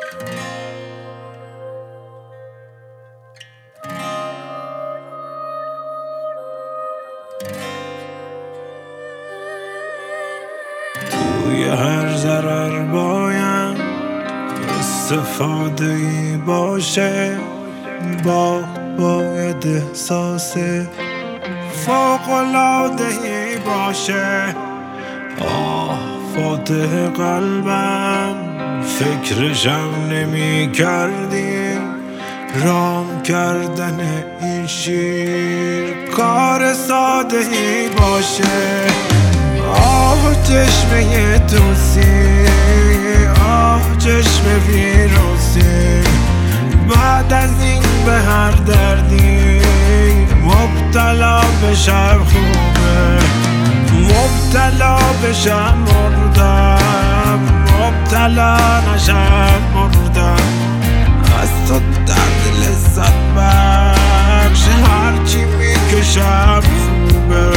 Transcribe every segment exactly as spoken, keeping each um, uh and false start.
توی هر ضرر باید استفاده ای باشه، با باید احساس فوق‌العاده ای باشه. آه فاتح قلبم فکرشم نمی کردی، رام کردن این شیر کار ساده ای باشه. آه چشمه توسی، آه چشم ویروسی، بعد از این به هر دردی مبتلا بشم خوبه، مبتلا بشم مردم، مبتلا نشم مردم. از تو درد لذت بخش هرچی میکشم خوبه.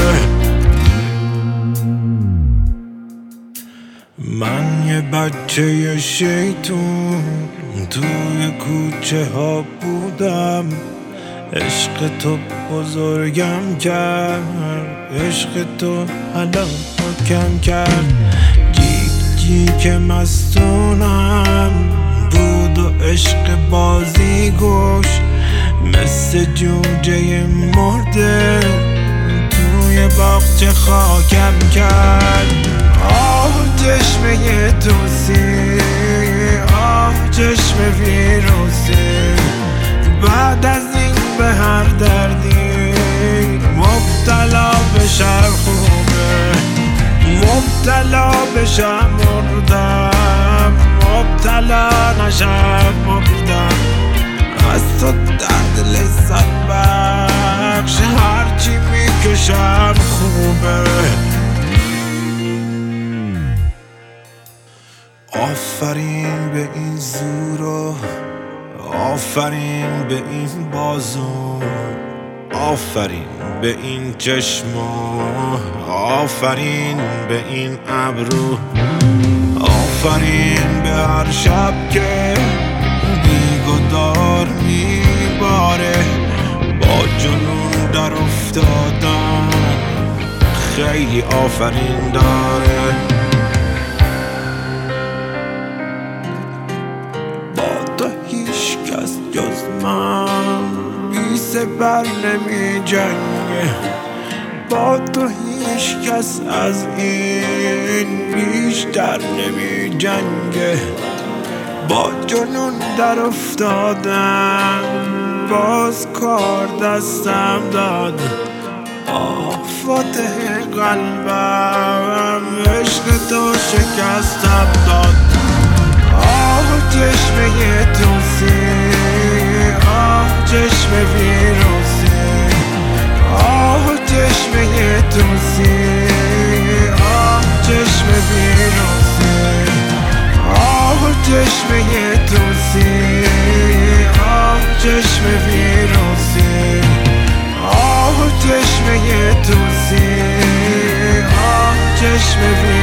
من یه بچه شیطون توی کوچه ها بودم، عشق تو بزرگم کرد، عشق تو حالا کم کرد. جیک جیک مستونم بود و عشق بازی گوش، مثل جوجه مرده توی باغچه خاکم کرد. آه چشمه توسی، آه چشم ویروسی، بعد از این به هر دردی مبتلا بشم خوبه، مبتلا بشم مردم، مبتلا نشم مردم. از تو درد لذت بخش هرچی میکشم خوبه. آفرین به این زورا، آفرین به این بازو، آفرین به این چشما، آفرین به این ابرو، آفرین به هر شب که بیگدار میباره. با جنون در افتادم خیلی آفرین داره. جز من بی سپر نمی جنگه، با تو هیچ کس از این بیشتر نمی جنگه. با جنون در افتادم باز کار دستم داد. آه فاتح قلبم عشق تو شکستم داد. آه چشمه توسی، آه چشم ویروسی، آه چشمه توسی، آه چشم ویروسی، آه چشمه توسی، آه چشم ویروسی، آه چشمه توسی، آه چشم ویروسی.